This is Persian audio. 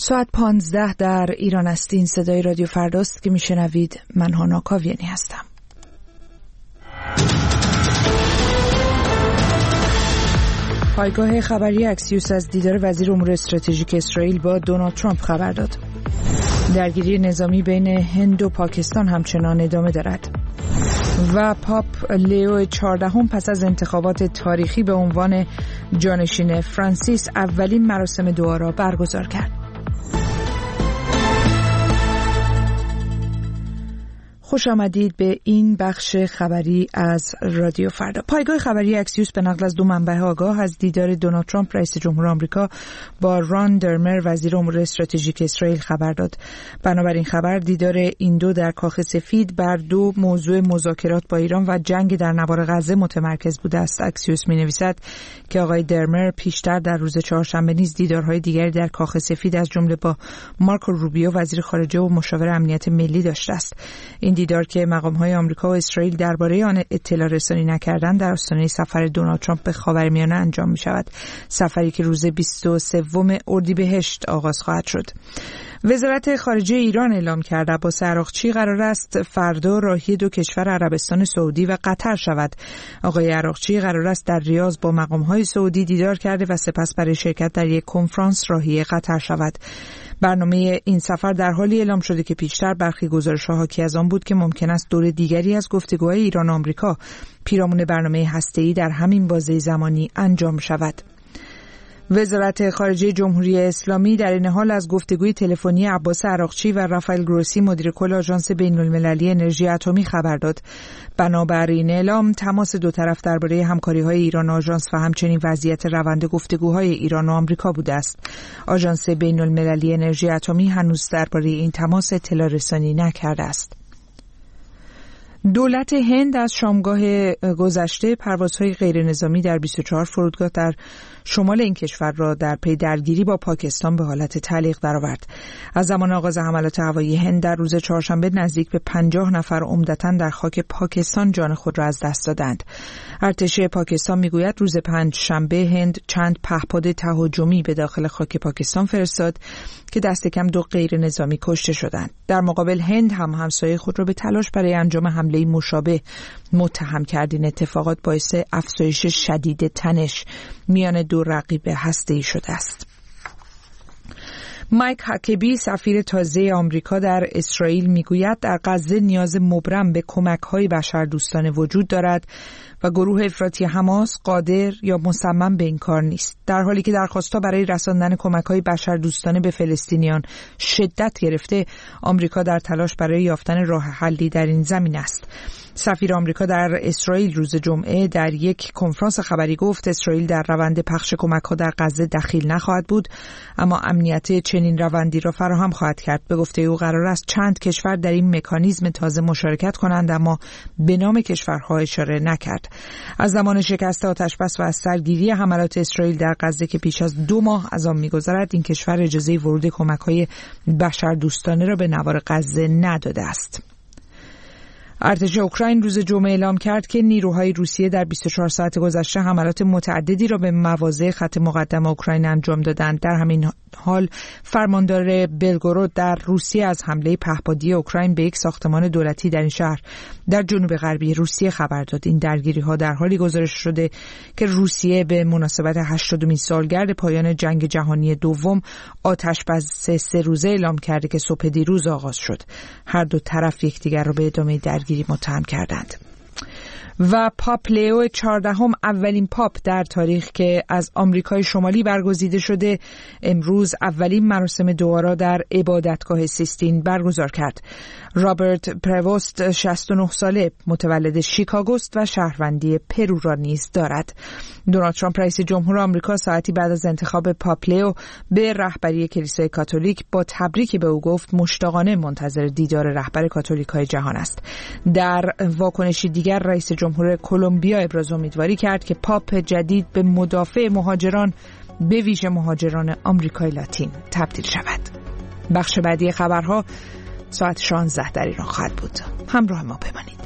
ساعت 15 در ایران است. این صدای رادیو فرداست که میشنوید. من هانا کاویانی هستم. پایگاه خبری اکسیوس از دیدار وزیر امور استراتژیک اسرائیل با دونالد ترامپ خبر داد. درگیری نظامی بین هند و پاکستان همچنان ادامه دارد. و پاپ لیو 14 پس از انتخابات تاریخی به عنوان جانشین فرانسیس اولین مراسم دعا را برگزار کرد. خوش آمدید به این بخش خبری از رادیو فردا. پایگاه خبری اکسیوس به نقل از دو منبع آگاه از دیدار دونالد ترامپ رئیس جمهور آمریکا با ران درمر وزیر امور استراتژیک اسرائیل خبر داد. بنابراین خبر دیدار این دو در کاخ سفید بر دو موضوع مذاکرات با ایران و جنگ در نوار غزه متمرکز بوده است. اکسیوس می‌نویسد که آقای درمر پیشتر در روز چهارشنبه نیز دیدارهای دیگری در کاخ سفید از جمله با مارکو روبیو وزیر خارجه و مشاور امنیت ملی داشته است. این دیدار که مقام‌های آمریکا و اسرائیل درباره آن اطلاع رسانی نکردند در آستانه سفر دونالد ترامپ به خاورمیانه انجام می‌شود. سفری که روز 23 اردیبهشت آغاز خواهد شد. وزارت خارجه ایران اعلام کرده عباس عراقچی قرار است فردا راهی دو کشور عربستان سعودی و قطر شود. آقای عراقچی قرار است در ریاض با مقام‌های سعودی دیدار کرده و سپس برای شرکت در یک کنفرانس راهی قطر شود. برنامه این سفر در حالی اعلام شده که پیشتر برخی گزارش‌ها حاکی از آن بود که ممکن است دور دیگری از گفتگوهای ایران و آمریکا پیرامون برنامه هسته‌ای در همین بازه زمانی انجام شود. وزارت خارجه جمهوری اسلامی در این حال از گفتگوی تلفنی عباس عراقچی و رافائل گروسی مدیر کل آژانس بین‌المللی انرژی اتمی خبر داد. بنابراین اعلام تماس دو طرف درباره همکاری‌های ایران و آژانس و همچنین وضعیت روند گفتگوهای ایران و آمریکا بوده است. آژانس بین‌المللی انرژی اتمی هنوز درباره این تماس اطلاع رسانی نکرده است. دولت هند از شامگاه گذشته پروازهای غیرنظامی در 24 فرودگاه در شمال این کشور را در پی درگیری با پاکستان به حالت تعلیق درآورد. از زمان آغاز حملات هوایی هند در روز چهارشنبه نزدیک به 50 نفر عمدتاً در خاک پاکستان جان خود را از دست دادند. ارتش پاکستان میگوید روز پنجشنبه هند چند پهپاد تهاجمی به داخل خاک پاکستان فرستاد که دست کم 2 غیرنظامی کشته شدند. در مقابل هند هم همسایه خود را به تلاش برای انجام حمله مشابه متهم کرد. این اتفاقات باعث افزایش شدید تنش میان دو رقیب هسته‌ای شده است. مایک هاکبی سفیر تازه آمریکا در اسرائیل میگوید در غزه نیاز مبرم به کمک‌های بشردوستانه وجود دارد و گروه افراطی حماس قادر یا مصمم به این کار نیست. در حالی که درخواست‌ها برای رساندن کمک‌های بشردوستانه به فلسطینیان شدت گرفته، آمریکا در تلاش برای یافتن راه حلی در این زمین است. سفیر آمریکا در اسرائیل روز جمعه در یک کنفرانس خبری گفت اسرائیل در روند پخش کمک‌ها در غزه دخیل نخواهد بود، اما امنیت چنین روندی را فراهم خواهد کرد. به گفته او قرار است چند کشور در این مکانیزم تازه مشارکت کنند، اما به نام کشورها اشاره نکرد. از زمان شکست آتشبس و از سرگیری حملات اسرائیل در غزه که پیش از 2 ماه از آن می‌گذرد، این کشور اجازه ورود کمک‌های بشردوستانه را به نوار غزه نداده است. ارتش اوکراین روز جمعه اعلام کرد که نیروهای روسیه در 24 ساعت گذشته حملات متعددی را به مواضع خط مقدم اوکراین انجام دادند. در همین حال فرماندار بلگورود در روسیه از حمله پهپادی اوکراین به یک ساختمان دولتی در این شهر در جنوب غربی روسیه خبر داد. این درگیری‌ها در حالی گزارش شده که روسیه به مناسبت 80مین سالگرد پایان جنگ جهانی دوم آتش‌بس 3 روزه اعلام کرده که صبح دیروز آغاز شد. هر دو طرف یکدیگر را به ادامه درگیری متهم کردند. و پاپ لیو 14 اولین پاپ در تاریخ که از آمریکای شمالی برگزیده شده امروز اولین مراسم دعا را در عبادتگاه سیستین برگزار کرد. رابرت پروست 69 ساله متولد شیکاگوست و شهروندی پرو را نیز دارد. دونالد ترامپ رئیس جمهور آمریکا ساعتی بعد از انتخاب پاپ لیو به رهبری کلیسای کاتولیک با تبریکی به او گفت مشتاقانه منتظر دیدار رهبر کاتولیک‌های جهان است. در واکنشی دیگر رئیس جمهور کلمبیا ابراز امیدواری کرد که پاپ جدید به مدافع مهاجران به ویژه مهاجران آمریکای لاتین تبدیل شود. بخش بعدی خبرها ساعت 16 در ایران خواهد بود. همراه ما بمانید.